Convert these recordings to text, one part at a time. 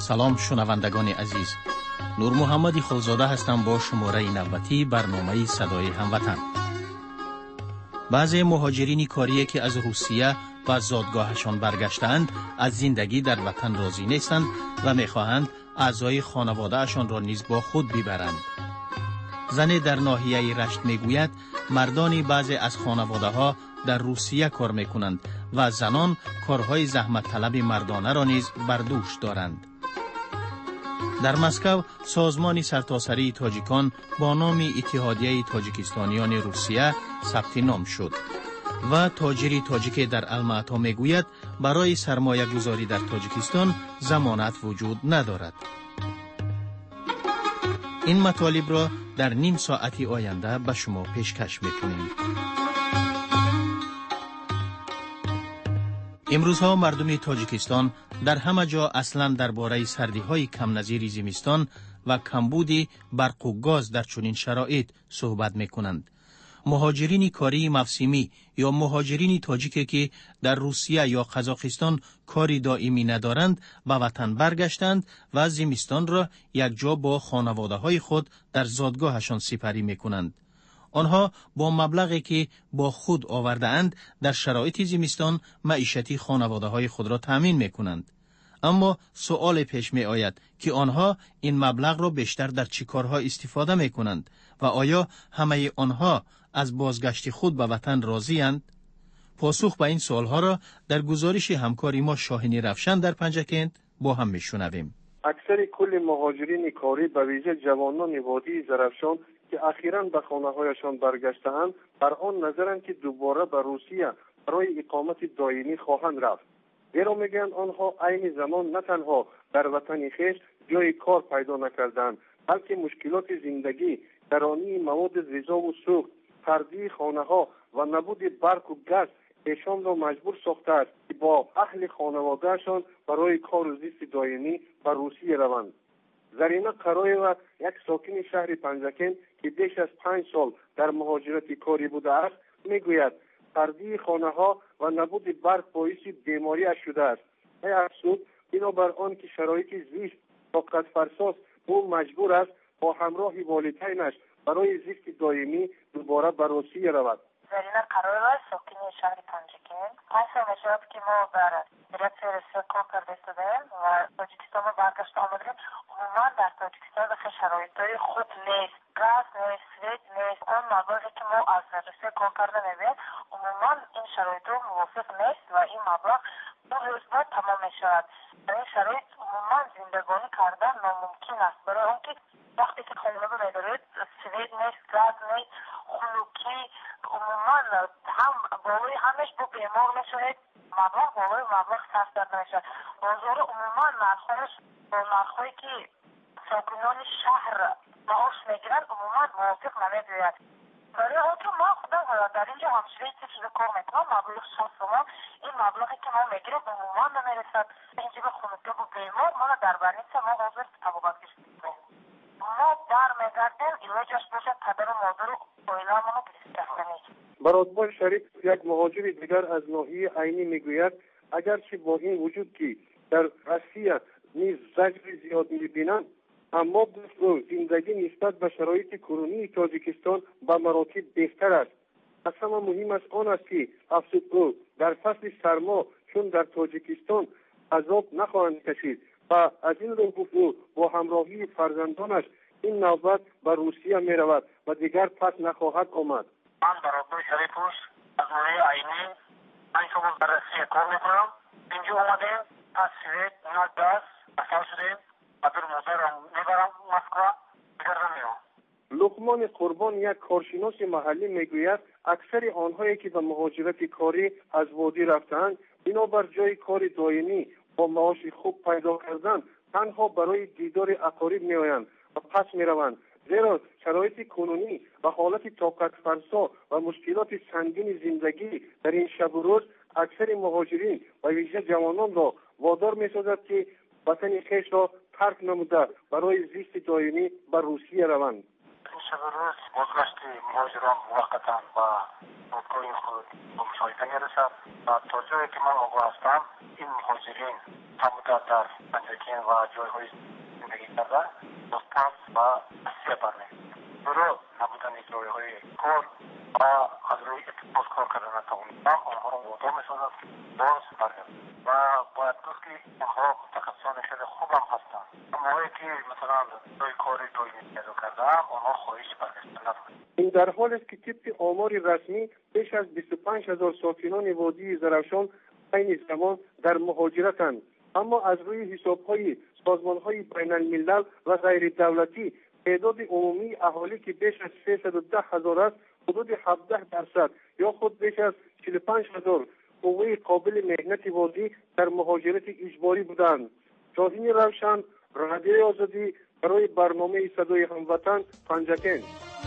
سلام شنوندگان عزیز، نور محمد خلزاده هستم با شماره نوبتی برنامه صدای هموطن. بعضی مهاجرین کاری که از روسیه و زادگاهشان برگشتند از زندگی در وطن راضی نیستند و میخواهند اعضای خانوادهشان را نیز با خود ببرند. زن در ناحیه رشت میگوید مردان بعضی از خانواده ها در روسیه کار میکنند و زنان کارهای زحمت طلب مردانه را نیز بر دوش دارند. در مسکو سازمان سرتاسری تاجیکان با نام اتحادیه تاجیکستانیان روسیه ثبت نام شد و تاجری تاجیک در الماتا میگوید برای سرمایه گذاری در تاجیکستان ضمانت وجود ندارد. این مطالب را در نیم ساعتی آینده به شما پیشکش میکنیم. امروزها مردم تاجیکستان در همه جا اصلاً درباره سردی‌های کم نظیر زمستان و کمبود برق و گاز در چنین شرایط صحبت میکنند. مهاجرین کاری موسمی یا مهاجرین تاجیکی که در روسیه یا قزاقستان کاری دائمی ندارند به وطن برگشتند و زمستان را یک جا با خانواده‌های خود در زادگاهشان سپری میکنند. آنها با مبلغی که با خود آورده اند در شرایط زمستان معیشتی خانواده‌های خود را تامین میکنند. اما سؤال پیش می آید که آنها این مبلغ را بیشتر در چه کارها استفاده میکنند و آیا همه آنها از بازگشت خود به وطن راضی اند؟ پاسخ به این سوالها را در گزارش همکاری ما شاهین رفشن در پنجکند با هم میشنویم. اکثر کل مهاجرین کاری به ویژه جوانان وادی زرفشان که اخیراً به خانه‌هایشان برگشته‌اند بر آن نظرند که دوباره به روسیه برای اقامت دائمی خواهند رفت. زیرا میگویند آنها عین زمان نه تنها در وطن خویش جای کار پیدا نکردند، بلکه مشکلات زندگی، گرانی مواد غذا و سوخت، سردی خانه‌ها و نبود برق و گاز ایشان را مجبور ساخته است که با اهل خانواده‌شان برای کار و زیست دائمی به روسیه روند. زرینه قرایوا یک ساکن شهر پنجکند که بیش از 5 سال در مهاجرت کاری بوده است میگوید سردی خانه‌ها و نبود برق باعث بیماری شده است. ای افسوس، بنابر آن که شرایط زیست طاقت فرساست او مجبور است با همراه والدینش برای زیست دائمی دوباره به روسیه رود. زرینه قرایوا ساکن شهر پنجکند 5 سال میشود که ما در دیرکسیون روسیه کار کرده استادیم و تاجیکستان ما برگشت آمدیم. عموما در تاجیکستان داخل شرایطهای خود نیست، گاز نیست، سویت نیست. آن مبلغی که ما از روسیه کار کرده میبینیم عموما این شرایط موافق نیست و این مبلغ 2 روز بعد تمام میشود. در این شرایط عموما زندگانی کردن ناممکن است، برای آنکه وقتی که خانواده میدارید سویت نیست، گاز نیست، خنوکی عموما هم بالای همش با بیمار میشوید. مبلغ صرف در نمیشود. بازار عموما نرخش با نرخهایی که ساکنان شهر معاش میگیرند عموما موافق نمیگوید. برای آنکه ما خودم در اینجا همشیره چیز کار میکنم مبلغ شخصا این مبلغی که ما میگیریم عموما نمیرسد. اینجا به خونکه با بیمار ما در برنیسه ما حاضر طبقات کشیدیم. ما برمیگردیم علاجش باشد پدر و مادر و اویلامون رو گرفتنید. برادبای شریف یک مهاجر دیگر از ناحیه عینی میگوید اگرچه با این وجود که در روسیه نیز زجر زیاد میبینند اما زندگی نسبت به شرایط کنونی تاجیکستان به مراتب بهتر است. از همه مهم است آن است که افسوس او در فصل سرما چون در تاجیکستان عذاب نخواهند کشید و از این رو گفت او با همراهی فرزندانش این نوبت به روسیه می رود و دیگر پس نخواهد آمد. من برادر شریفوش از ناحیه عینی 5 سال در روسیه کار میکنم. اینجا آمدیم از سویت نه گاز اصلا شدیم پدر مادرم میبرم مسکو بگردم میام. لقمان قربان یک کارشناس محلی میگوید اکثر آنهایی که به مهاجرت کاری از وادی رفتند بنابر جای کار دائمی با معاش خوب پیدا کردن تنها برای دیدار اقارب میآیند و پس میروند، زیرا شرایط کنونی و حالت طاقت فرسا و مشکلات سنگین زندگی در این شب و روز اکثر مهاجرین و ویژه جوانان را وادار میسازد که وطن خویش را ترک نموده برای زیست دائمی به روسیه روند. شب روز بازگشت مهاجران موقتا و دادگاه خود به مشاهده میرسد و تا جایی که من آگاه هستم این مهاجرین هم مدت در پنجکین و جایهای زندگی کرده بازپس و اسیه برمی‌گردند. برای نبودن جایهای کار و از روی اتفاق کار کردن نتوانستن آنها را وادار می‌سازد باز برگردند و باید گفت که آنها متخصصان خیلی خوب هم هستند. موقعی که مثلا جای کاری دائمی پیدا کردن آنها خواهش برگشتن ندارند. این در حالی است که طبق آمار رسمی بیش از 25,000 ساکنان وادی زرافشان این زمان در مهاجرتند، اما از روی حساب‌های سازمان‌های بین الملل و غیر دولتی تعداد عمومی اهالی که بیش از 310,000 است حدود 17% یا خود بیش از 45,000 قوه قابل مهنت وادی در مهاجرت اجباری بودند. شاهین روشن، رادیوی آزادی، برای برنامه صدای هموطن، پنجکین.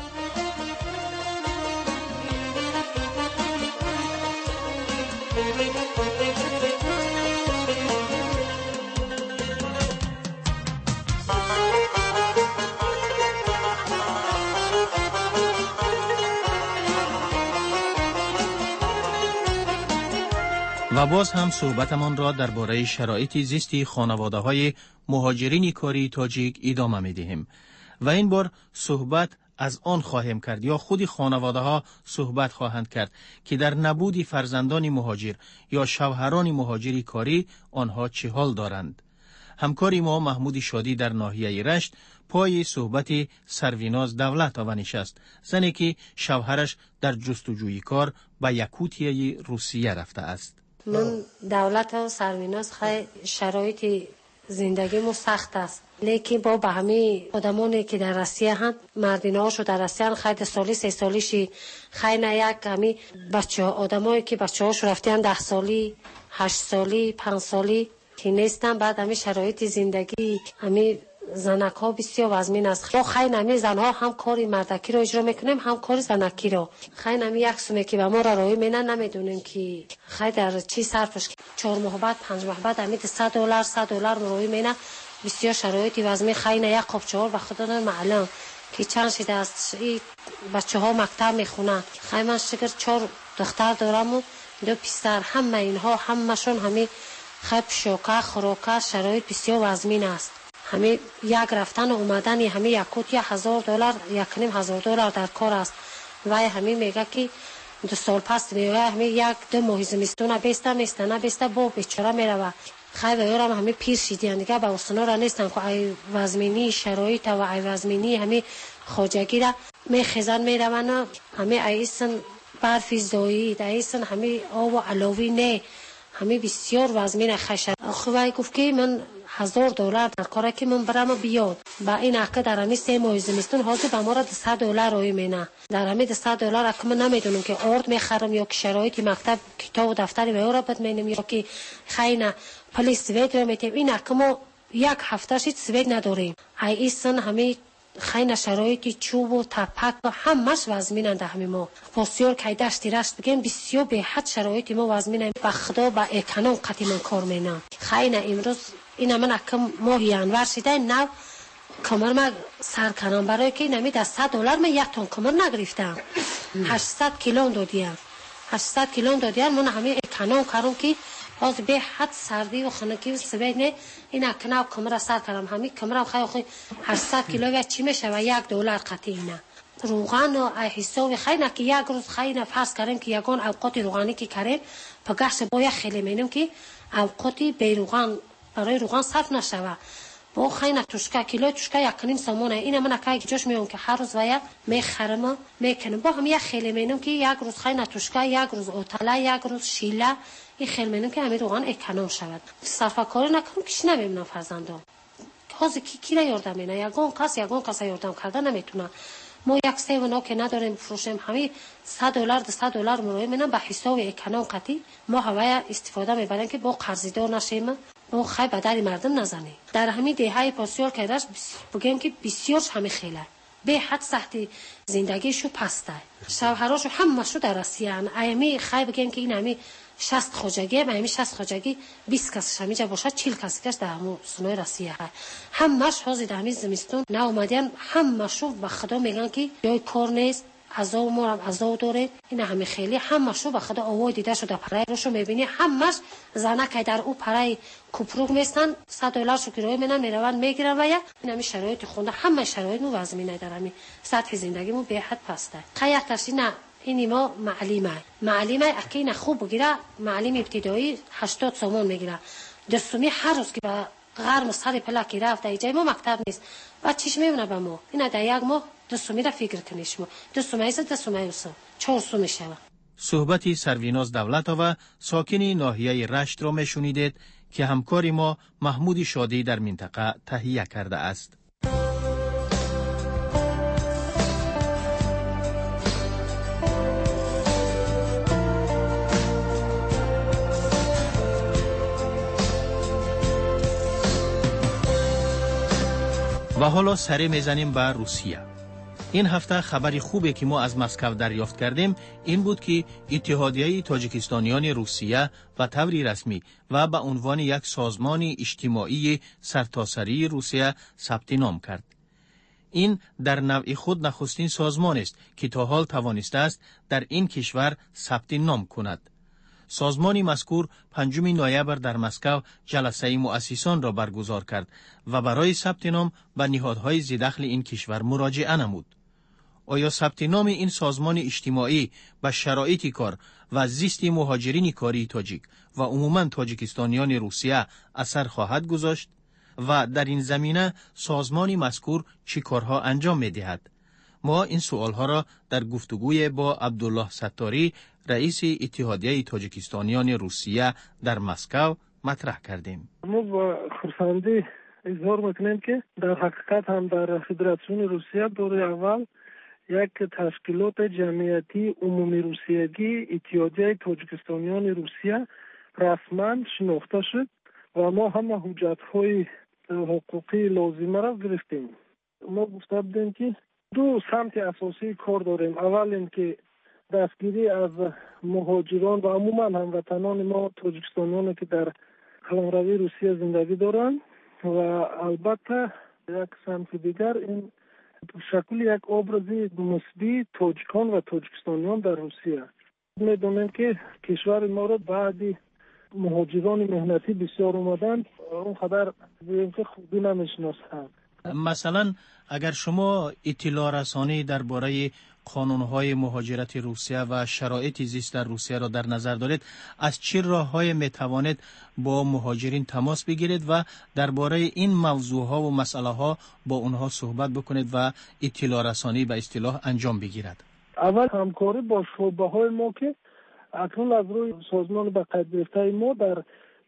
و باز هم صحبتمان را درباره شرایط زیستی خانواده‌های مهاجرین کاری تاجیک ادامه می‌دهیم و این بار صحبت از آن خواهیم کرد یا خود خانواده‌ها صحبت خواهند کرد که در نبود فرزندان مهاجر یا شوهران مهاجری کاری آنها چه حال دارند. همکاری ما محمود شادی در ناحیه رشت پای صحبت سرویناز دولت نشست، زنی که شوهرش در جستجوی کار به یکوتیه روسیه رفته است. من دولت و سرویناز خیلی شرایط زندگیمو سخت است، لیکن با به همه آدمانی که در روسیه هستند، مردینهاشو در روسیه هستند، خیلی سالی 3 سالیشی خیلی یک همه بچه ها آدمایی که بچه هاشو رفتن 10 سالی 8 سالی 5 سالی که نیستن. بعد همه شرایط زندگی همه زنک ها بسیار وزمین است. ما خیلی همه زن ها هم کاری مردکی رو اجرا میکنیم هم کاری زنکی رو. خیلی همه یک سومه که به ما را رای مینن نمیدونیم که خیلی در چی صرفش. 4 ماه بعد 5 ماه بعد همه $100 رای مینن. بسیار شرایط وزمین خیلی یک قاب چهار و خدا معلم که چند شده است بچه ها مکتب میخونن. خیلی من شکر 4 دختر دارم و 2 پسر، همه اینها همشون همه خیلی شوکه خوراکه شرایط بسیار وزمین است. همه یک رفتن و اومدن همه یکوت $1,000 $1,500 در کار است. و همه میگه که 2 سال پس میگه همه 1-2 ماه زمستون بیسته با بیچاره میره. خیلی یارم همه پیر شدیان دیگه با اسنا را نیستن که ای وزمینی شرایط و ای وزمینی همه خواجگی را میخزن میروند. همه ایسن برف زایی ایسن همه آب و علاوه نه همه بسیار وزمین خشن. آخه گفت که من $1,000 در کاره که من برام بیاد با این عقد در همین 3 ماه زمستون حاضر به ما را $200 رای مینه. در همین $200 که من نمیدونم که آرد میخرم یا که شرایط مکتب کتاب و دفتر میورا بد مینم یا که خیلی پلیس سوید رو میتیم. این که ما 1 هفته شد سوید نداریم. ایسن همه خیلی شرایط چوب و تپک و همش وزمینند. همه ما بسیار که دشتی رشت بگیم بسیار به حد شرایط ما وزمینند. به خدا با اکنون قطعی من کار مینم. خیلی امروز این من اکم ماهی ینور شده نو کمر ما سر کنم برای که نمی $100 من 1 تن کمر نگرفتم. 800 کیلو دادیم 800 کیلو دادیم. من همه اکنون کارم که باز به حد سردی و خنکی و سوید نه این اکنون کمر سر کنم همه کمرم خیلی 800 کیلو و چی میشه و $1 قطعی نه. روغن و حساب خیلی که یک روز خیلی فرض کردیم که یگان اوقات روغنی که کردیم پگاش باید خیلی مینم که اوقاتی به روغن برای روغن صرف نشوه. با خیلی توشکه کیلو توشکه 1.5 سامونه. این من اکای جوش میون که هر روز ویا میخرم و میکنم. با هم یک خیلی مینم که یک روز خیلی توشکه، یک روز اوتله، یک روز شیله، این خیلی مینم که همین روغن اکنون شود. صرف کاری نکنم کش نمیمونم فرزندان. حاضر کی را یاردم مینا یگان کس یاردم کرده نمیتونه. ما یک سیونا که نداریم فروشیم همه $100 $200 مرای مینا به حساب اکنون قطعی ما هوای استفاده میبریم که با قرضدار نشیم و خیلی بدری مردم نزنیم. در همین دههای پاسیار کردش بگیم که بسیار همه خیلی به حد سخت زندگیشو پسته. شوهراشو همه‌شو در روسیه ان. ایمی خای بگن که این همی 60 خوجگی، ایمی 60 خوجگی 20 کس شمیجا باشه 40 کس کش در همون سنوی روسیه های. همه‌ش حاضر در همین زمستون نه اومدن، همه‌شو به خدا میگن که جای کار نیست، عزا ما هم عزا داره. این همه خیلی همه‌شو به خدا آوای دیده شده. پرای روشو میبینی همه‌ش زنه که در او پرای کوپروک میستن $100 شو کرایه میدن میروند میگیرن و یا این همین شرایط خونده همه شرایط مو وضع در همین سطح زندگی مو به حد پسته. خیلی ترسی نه این ما معلمه اکی نه خوب بگیره. معلم ابتدایی 80 سومون میگیره. دستومی هر روز که به غرم سر پلاکی رفت اینجا ما مکتب نیست بعد چیش میمونه به ما اینا در یک ماه دستومی را فکر کنیش ما دستومی است دستومی است 400 میشه. صحبتی سرویناز دولتova ساکنی ناحیه رشت را میشنیدید که همکاری ما محمود شادی در منطقه تهیه کرده است. و حالا سری میزنیم به روسیه. این هفته خبری خوبی که ما از مسکو دریافت کردیم این بود که اتحادیه تاجیکستانیان روسیه به طور رسمی و به عنوان یک سازمان اجتماعی سرتاسری روسیه ثبت نام کرد. این در نوع خود نخستین سازمان است که تا حال توانسته است در این کشور ثبت نام کند. سازمان مذکور 5 نوامبر در مسکو جلسه مؤسسان را برگزار کرد و برای ثبت نام به نهادهای ذی‌دخل این کشور مراجعه نمود. آیا ثبت نام این سازمان اجتماعی به شرایط کار و زیست مهاجرین کاری تاجیک و عموماً تاجیکستانیان روسیه اثر خواهد گذاشت و در این زمینه سازمان مذکور چه کارها انجام می‌دهد؟ ما این سوالها را در گفتگوی با عبدالله ستاری رئیس اتحادیه تاجیکستانیان روسیه در مسکو مطرح کردیم. ما با خرسندی اظهار میکنیم که در حقیقت هم در فدراسیون روسیه دور اول یک تشکیلات جمعیتی عمومی روسیگی اتحادیه تاجیکستانیان روسیه رسما شناخته شد و ما همه حجت‌های حقوقی لازمه را گرفتیم. ما گفته بودیم که دو سمت اساسی کار داریم. اول اینکه دستگیری از مهاجران و عموما هموطنان ما تاجیکستانیان که در قلمروی روسیه زندگی دارند و البته یک سمت دیگر این شکل یک ابرازی مثبت تاجیکان و تاجیکستانیان در روسیه. میدونیم که کشور ما را بعد مهاجران مهنتی بسیار اومدن اون خبر که خوبی نمیشناسند. مثلا اگر شما اطلاع رسانی درباره قانون‌های مهاجرت روسیه و شرایط زیست در روسیه را در نظر دارید، از چه راه‌های میتوانید با مهاجرین تماس بگیرید و درباره این موضوعها و مسئله‌ها با اونها صحبت بکنید و اطلاع رسانی به اصطلاح انجام بگیرد؟ اول همکاری با شعبه‌های ما که اکنون از روی سازمان به قید گرفته ما در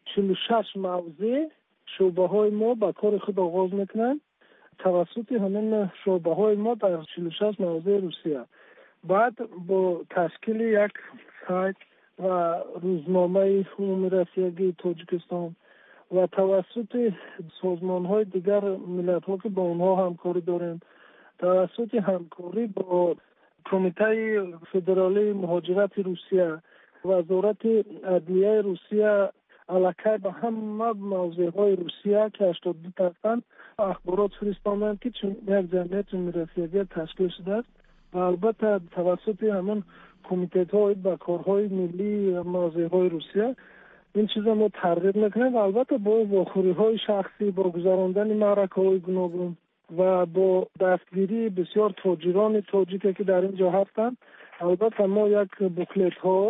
46 موضع شعبه‌های ما به کار خود آغاز میکنند توسط همین شعبه‌های ما در 46 موضع روسیه. بعد با تشکیل یک سایت و روزنامه عمومی روسیه تاجیکستان و توسط سازمان‌های دیگر ملت‌ها که با اونها همکاری داریم، توسط همکاری با کمیته فدرالی مهاجرت روسیه، وزارت عدلیه روسیه، علاقه به همه موضوعهای روسیه که 82 هستند اخبارات فرستادند که چون یک جمعیت میراثیگی تشکیل شده است و البته توسط همون کمیته‌های به کارهای ملی موضوعهای روسیه این چیزا ما ترغیب میکنیم و البته با واخوری‌های شخصی با گذراندن معرکه‌های گوناگون و با دستگیری بسیار تاجران تاجیکی که در اینجا هستند، البته ما یک بوکلت‌ها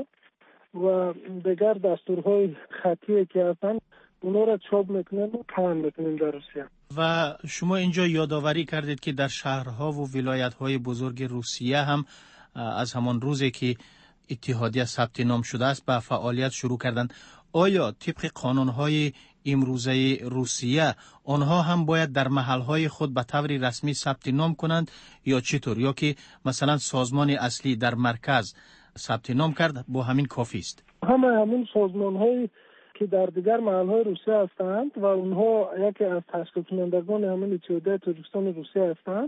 و دیگر دستورهای خطی که هستند اونا را چاپ میکنیم و پخش میکنیم در روسیه. و شما اینجا یادآوری کردید که در شهرها و ولایت‌های بزرگ روسیه هم از همان روزی که اتحادیه ثبت نام شده است به فعالیت شروع کردند. آیا طبق قانون‌های امروزه روسیه آنها هم باید در محل‌های خود به طور رسمی ثبت نام کنند یا چطور؟ یا که مثلا سازمان اصلی در مرکز ثبت نام کرد با همین کافی است؟ همین سازمان‌هایی که در دیگر محل‌های روسیه هستند و اونها یکی از تشکیل کنندگان همین اتحادیه تاجیکستان روسیه هستند،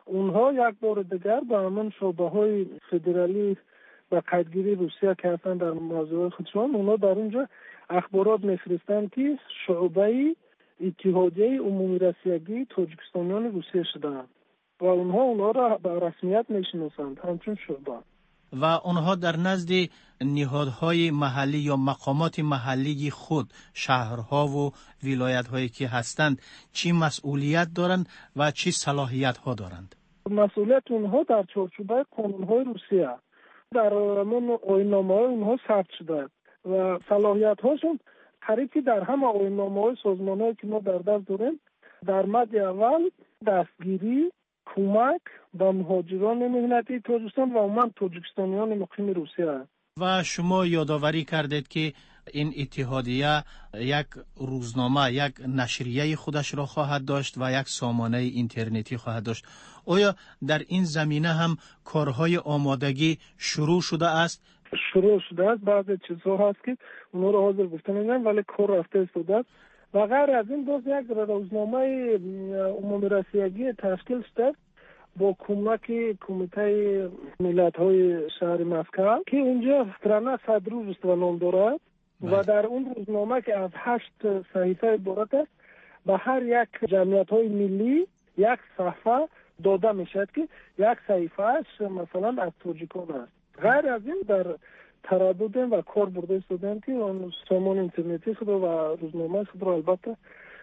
اونها یک بار دیگر با همون شعبه‌های فدرالی و قیدگیری روسیه که هستن در موضوع خودشون، اونها در اونجا اخبارات میفرستند که شعبه اتحادیه عمومی روسیگی تاجیکستانیان روسیه شدند و اونها را به رسمیت میشناسند همچون شعبه. و اونها در نزد نهادهای محلی یا مقامات محلی خود، شهرها و ولایت‌هایی که هستند، چی مسئولیت دارند و چی صلاحیت‌ها دارند؟ مسئولیت اونها در چارچوب قانون‌های روسیه در آیین‌نامه‌های اونها ثبت شده و صلاحیت‌هاشون قریبی در همه آیین‌نامه‌های سازمان‌هایی که ما در دست داریم در مد اول دستگیری، کمک به مهاجران مهنتی تاجیکستان و عموما تاجیکستانیان مقیم روسیه است. و شما یادآوری کردید که این اتحادیه یک روزنامه، یک نشریه خودش را خواهد داشت و یک سامانه اینترنتی خواهد داشت. آیا در این زمینه هم کارهای آمادگی شروع شده است؟ شروع شده است. بعضی چیزها هست که اونها را حاضر گفته نمی‌کنم ولی کار رفته ایستاده است. و غیر از این باز یک روزنامه عمومی روسیگی تشکیل شده با کمک کمیته ملت‌های شهر مسکو که اونجا سترانه صدرو است و نام دارد و در اون روزنامه که از 8 صحیفه عبارت است به هر یک جمعیت‌های ملی یک صفحه داده میشد که یک صحیفه‌اش مثلا از تاجیکان است. غیر از این در تردد و کار برده ایستادند که اون سامان اینترنتی خود و روزنامه خود را البته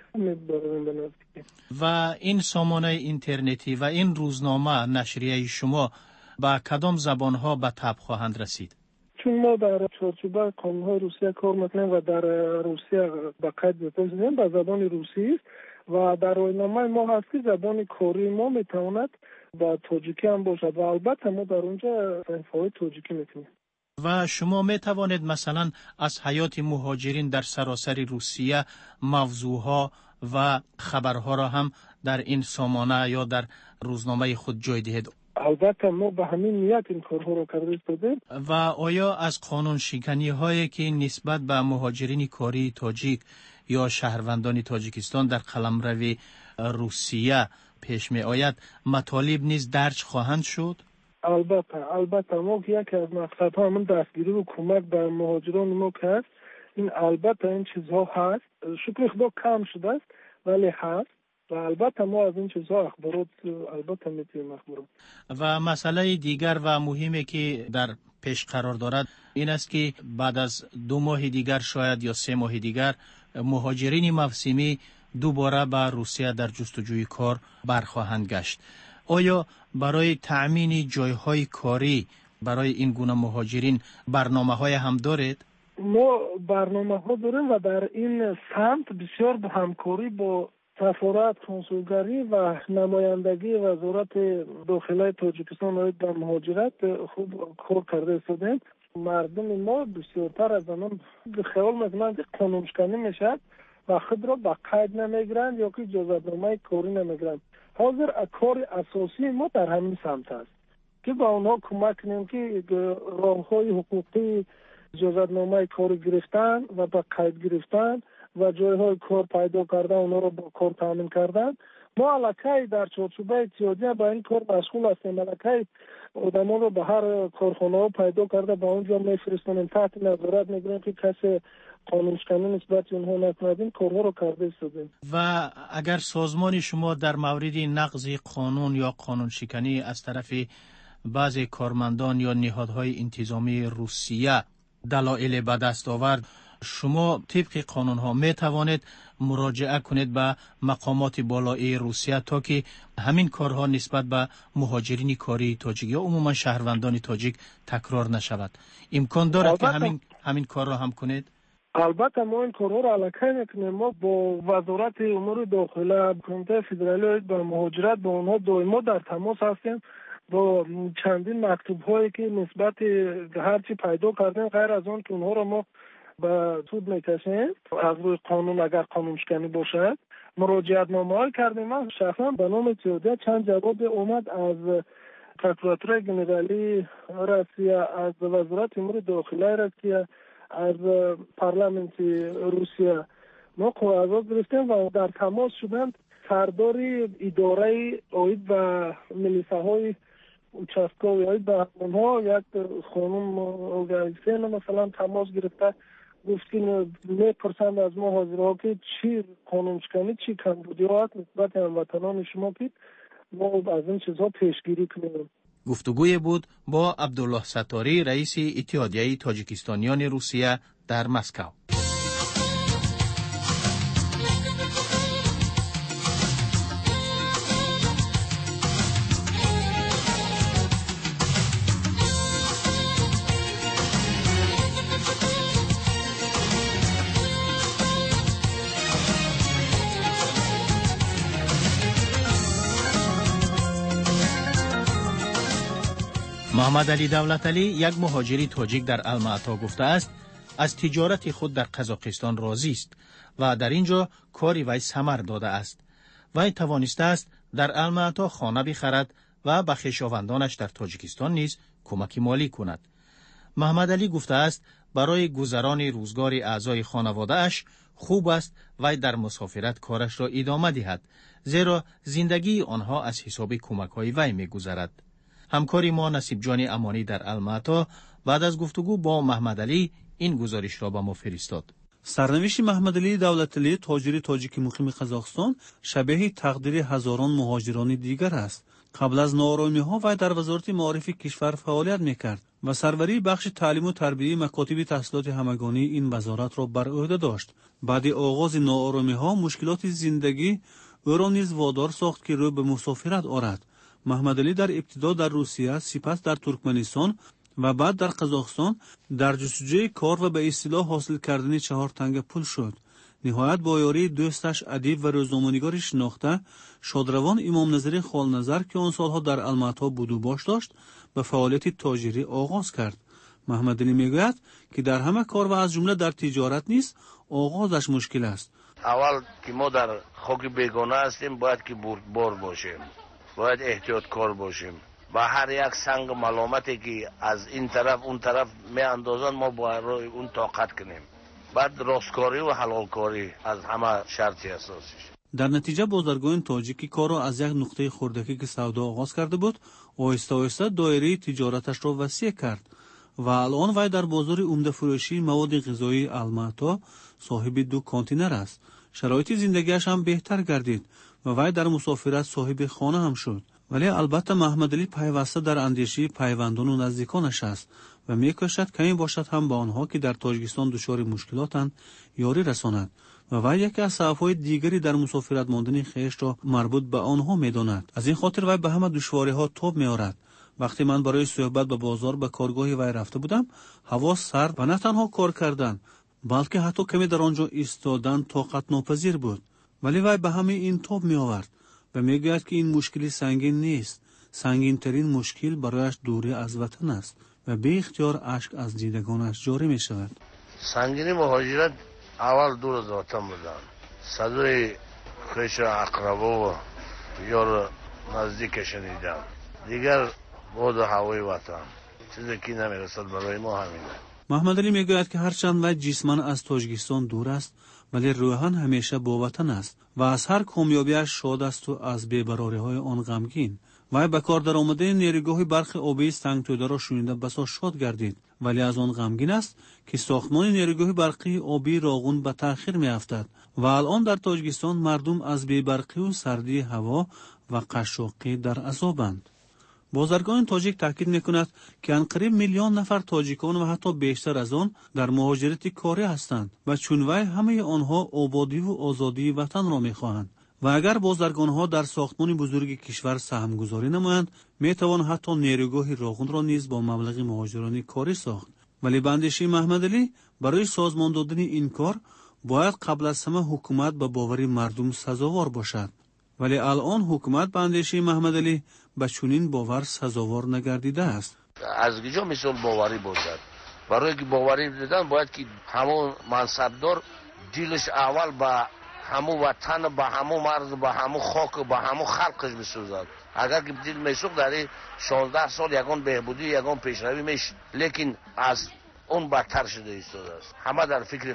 و این سامانه اینترنتی و این روزنامه نشریه شما با کدام زبانها به تب خواهند رسید؟ چون ما در چارچوب قانون‌های روسیه کار میکنیم و در روسیه به قید می‌کنیم به زبان روسی و در آیین‌نامه ما هست که زبان کاری ما میتواند با تاجیکی هم باشد و البته ما در اونجا صحیفه‌های تاجیکی میکنیم. و شما می توانید مثلا از حیات مهاجرین در سراسر روسیه موضوعها و خبرها را هم در این سامانه یا در روزنامه خود جای دهید؟ البته ما به همین نیت این کارها را کرده بودیم. و آیا از قانون شکنی هایی که نسبت به مهاجرین کاری تاجیک یا شهروندان تاجیکستان در قلمرو روسیه پیش می آید مطالب نیز درج خواهند شد؟ البته ما یکی از مقصدها همون دستگیری و کمک به مهاجران ما که هست. این البته این چیزها هست، شکر خدا کم شده است ولی هست و البته ما از این چیزها اخبارات البته میتونیم اخبارات. و مسئله دیگر و مهمی که در پیش قرار دارد این است که بعد از 2 ماه دیگر شاید یا 3 ماه دیگر مهاجرین موسمی دوباره به روسیه در جستجوی کار برخواهند گشت. آیا برای تأمین جایهای کاری برای این گونه مهاجرین برنامه‌های هم دارید؟ ما برنامه‌ها داریم و در این سمت بسیار به همکاری با سفارت، کنسولگری و نمایندگی وزارت داخلی تاجیکستان آید به مهاجرت خوب کار کرده استادیم. مردم ما بسیارتر از آنان خیال میکنند که قانونشکنی میشد و خود را به قید نمیگیرند یا که اجازتنامه کاری نمیگیرند. حاضر کار اساسی ما در همین سمت است که با اونها کمک کنیم که راههای حقوقی اجازتنامه کار گرفتن و به قید گرفتن و جایهای کار پیدا کردن اونها را با کار تامین کردن. ما علاقه در چارچوب اتحادیه با این کار مشغول هستیم. علاقه آدمان رو به هر کارخانه ها پیدا کرده با اونجا میفرستیم، تحت نظارت میگیریم که کسی قانونشکنی نسبت اونها نکنیم. کارها رو کرده استادیم. و اگر سازمان شما در مورد نقض قانون یا قانون شکنی از طرف بعضی کارمندان یا نهادهای انتظامی روسیه دلایل به دست آورد، شما طبق قانون ها می توانید مراجعه کنید به مقامات بالایی روسیه تا که همین کارها نسبت به مهاجرین کاری تاجیک یا عموما شهروندان تاجیک تکرار نشود. امکان دارد که همین کار را هم کنید؟ البته ما این کارها را علاقه میکنیم. ما با وزارت امور داخله، کمیته فدرالی به مهاجرت با اونها دائما در تماس هستیم. با چندین مکتوب هایی که نسبت هرچی پیدا کردیم غیر از اون که اونها را ما به سود میکشیم از روی قانون اگر قانون شکنی باشد مراجعت نامه‌ای کردیم. من شخصا به نام اتحادیه چند جواب اومد از پروکراتوری گنرالی روسیه، از وزارت امور داخله روسیه، از پارلمانت روسیه ما قرارداد گرفتیم و در تماس شدند سردار اداره اوید و ملیساهای участковый های به اونها یک خانم اوگایسین مثلا تماس گرفته گفت که میپرسند از ما حاضرها که چی قانونشکنی چی کمبودی ها هست نسبت هموطنان شما که ما از این چیزها پیشگیری کنیم. گفتگوی بود با عبدالله ستاری رئیس اتحادیه تاجیکستانیان روسیه در مسکو. محمد علی دولتعلی یک مهاجری تاجیک در الماتا گفته است از تجارت خود در قزاقستان راضی است و در اینجا کاری وی ثمر داده است. وی توانسته است در الماتا خانه بخرد و به خویشاوندانش در تاجیکستان نیز کمک مالی کند. محمد علی گفته است برای گذران روزگار اعضای خانواده اش خوب است وی در مسافرت کارش را ادامه دهد، زیرا زندگی آنها از حساب کمک های وی می گذرد. همکاری ما نصیب جان امانی در الماتا بعد از گفتگو با محمد علی این گزارش را به ما فرستاد. سرنوشت محمد علی دولتعلی تاجر تاجیک مقیم قزاقستان شبیه تقدیر هزاران مهاجران دیگر است. قبل از ناآرامی‌ها وی در وزارت معارف کشور فعالیت می‌کرد و سروری بخش تعلیم و تربیت مکاتب تحصیلات همگانی این وزارت را بر عهده داشت. بعد آغاز ناآرامی‌ها مشکلات زندگی او را نیز وادار ساخت که رو به مسافرت آرد. محمد علی در ابتدا در روسیه، سپس در ترکمنستان و بعد در قزاقستان در جستجوی کار و به اصطلاح حاصل کردن 4 تنگ پول شد. نهایت با یاری دوستش ادیب و روزنامه‌نگار شناخته شادروان امام نظری خالنظر که آن سالها در الماتا بود و باش داشت به فعالیت تاجری آغاز کرد. محمد علی میگوید که در همه کار و از جمله در تجارت نیز آغازش مشکل است. اول که ما در خاک بیگانه هستیم باید که بردبار باشیم، باید احتیاط کار باشیم و هر یک سنگ ملامتی که از این طرف اون طرف می اندازن ما باید اون طاقت کنیم. بعد راستکاری و حلالکاری از همه شرطی اساسیش. در نتیجه بازرگان تاجیکی کار را از یک نقطه خردکی که سودا آغاز کرده بود آهسته آهسته دایره تجارتش را وسیع کرد و الان وی در بازار عمده فروشی مواد غذایی الماتا صاحب 2 کانتینر است. شرایط زندگیش هم بهتر گردید و وی در مسافرت صاحب خانه هم شد. ولی البته محمد علی پیوسته در اندیشه پیوندان و نزدیکانش است و می‌کوشد کمی باشد هم با آنها که در تاجیکستان دچار مشکلاتند یاری رساند و وی یکی از صحفه‌های دیگری در مسافرت ماندن خویش را مربوط به آنها می‌داند. از این خاطر وی به همه دشواری‌ها تاب می‌آورد. وقتی من برای صحبت به بازار به کارگاه وی رفته بودم، هوا سرد و نه تنها کار کردن بلکه حتی کمی در آنجا ایستادن طاقت ناپذیر بود. ولی وی به همه این تاب می‌آورد و میگوید که این مشکلی سنگین نیست. سنگین ترین مشکل برایش دوری از وطن است و به اختیار اشک از دیدگانش جاری می شود. سنگینی مهاجرت اول دور از وطن بودن، صدای خویش اقربا و یار نزدیک شنیدم، دیگر باد هوای وطن چیزی که نمیرسد برای ما همینه. محمد علی میگوید که هرچند وی جسماً از تاجیکستان دور است ولی روحاً همیشه با وطن است و از هر کامیابیش شاد است و از بی‌براری‌های آن غمگین. وی به کار در آمده نیروگاه برق آبی سنگ توده را شنیده بسا شاد گردید ولی از آن غمگین است که ساختمان نیروگاه برقی آبی راغون به تأخیر می‌افتد و الان در تاجیکستان مردم از بی‌برقی و سردی هوا و قشاقی در عذابند. بازرگان تاجیک تاکید می‌کند که انقریب میلیون نفر تاجیکان و حتی بیشتر از آن در مهاجرت کاری هستند و چون وی همه آنها آبادی و آزادی وطن را می‌خواهند و اگر بازرگان‌ها در ساختمان بزرگ کشور سهمگذاری نمایند می‌توان حتی نیروگاه راغون را نیز با مبلغ مهاجران کاری ساخت. ولی به اندیشه محمد علی برای سازمان دادن این کار باید قبل از همه حکومت به باور مردم سزاوار باشد. ولی الان حکومت به اندیشه محمد علی به چنین باور سزاوار نگردیده است. از کجا مثال باوری باشد؟ برای که باوری دیدن باید که همون منصبدار دلش اول به همون وطن، به همون مرز، به همون خاک، به همون خلقش بسوزد. اگر که دل میسوخت در 16 سال یگان بهبودی یگان پیشروی میشه، لیکن از اون بدتر شده ایستاده است. همه در فکر خود.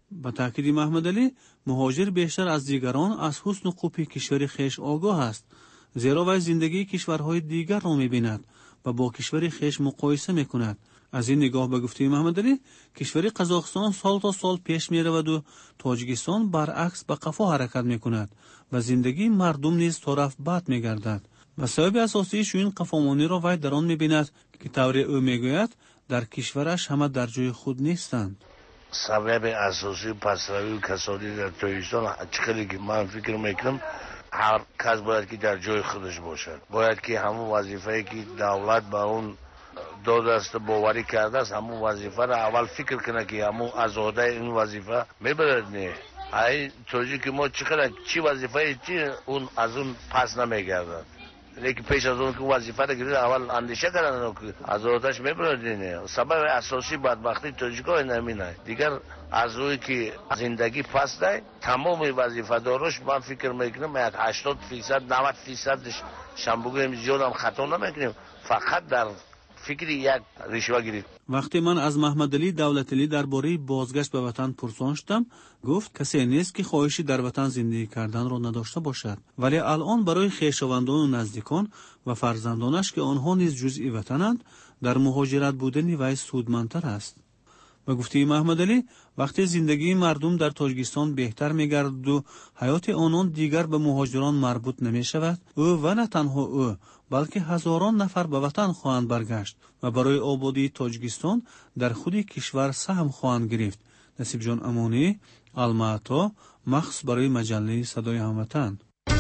با تاکید محمد علی، مهاجر بیشتر از دیگران از حسن و خوبی کشور خیش آگاه است، زیرا وی زندگی کشورهای دیگر را می‌بیند و با کشور خیش مقایسه می‌کند. از این نگاه به گفته محمد علی، کشور قزاقستان سال تا سال پیش می‌رود و تاجیکستان برعکس به قفا حرکت می‌کند و زندگی مردم نیز طرف بد می‌گردد. و سبب اساسی این قفامانی را وی در آن می‌بیند که طور او می‌گوید در کشورش همه در جای خود نیستند. سبب اساسی پسروی و کسادی در تاجیکستان چقدر که من فکر میکنم هر کس باید که در جای خودش باشد، باید که همون وظیفه‌ای که دولت به اون داده است باوری کرده است همون وظیفه را اول فکر کنه که همون از عهده این وظیفه میبرد. نه ای تاجیک ما چقدر چی وظیفه چی اون از اون پس نمیگردد، لیکن پیش از اون که وظیفه را گرفت اول اندیشه کردن که از عهدهش میبرد. نه سبب اساسی بدبختی تاجیک‌ها اینه دیگر از روی که زندگی پس ده تمام وظیفه دارش من فکر میکنم 80% 90% شنبگویم زیاد هم خطا نمیکنیم، فقط در فکری یک رشوه گیرید. وقتی من از محمد علی دولتعلی درباره بازگشت به وطن پرسیدم، گفت کسی نیست که خواهشی در وطن زندگی کردن را نداشته باشد، ولی الان برای خویشاوندان و نزدیکان و فرزندانش که آنها نیز جزئی وطنند در مهاجرت بودن وی سودمندتر است. و گفته محمد علی، وقتی زندگی مردم در تاجیکستان بهتر می‌گردد و حیات آنان دیگر به مهاجران مربوط نمی‌شود، او و نه تنها او بلکه هزاران نفر به وطن خواهند برگشت و برای آبادی تاجیکستان در خود کشور سهم خواهند گرفت. نصیب جان امانی، الماتا، مخصوص برای مجله صدای هموطن.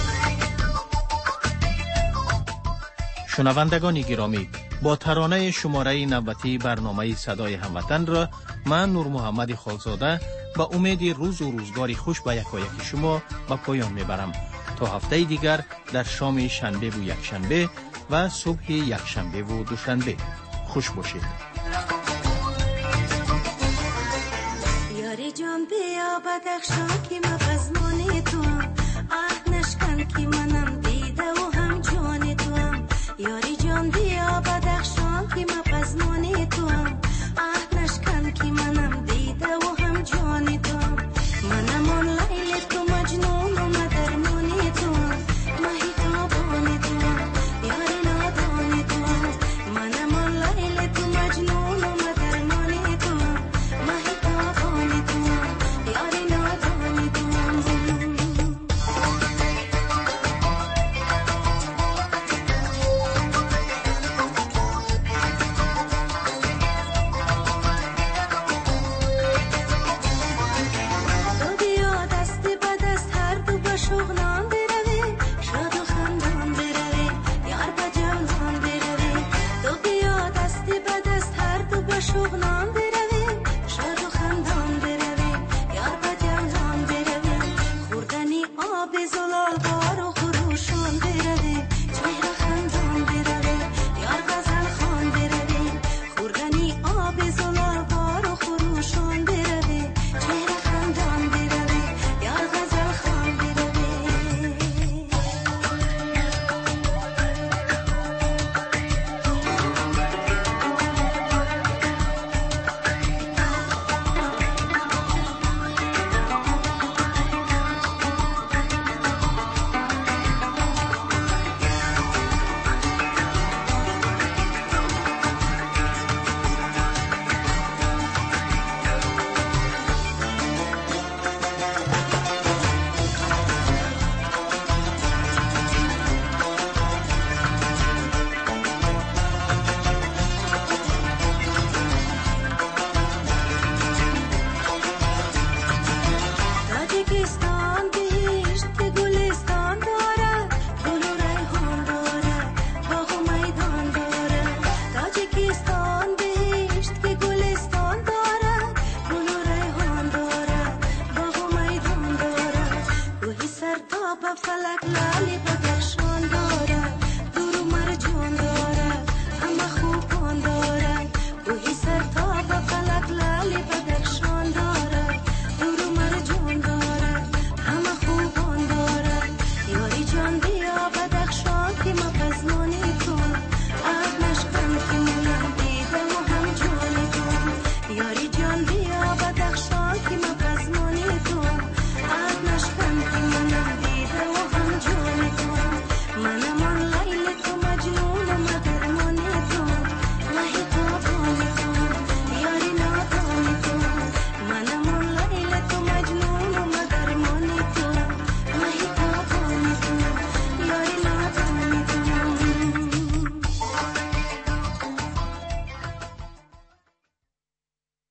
شنوندگان گرامی، با ترانه شماره 90 برنامه صدای هموطن را من نور محمد خالزاده با امید روز و روزگاری خوش به یکایک شما به پایان میبرم. تا هفته دیگر در شام شنبه و یکشنبه و صبح یکشنبه و دوشنبه خوش باشید. یاری جان بیا بدخشان که مغزمان تو هم عهد نشکن که منم دیده و هم جان تو هم. یاری جان بیا بدخشان که مغزمان تو هم عهد نشکن که منم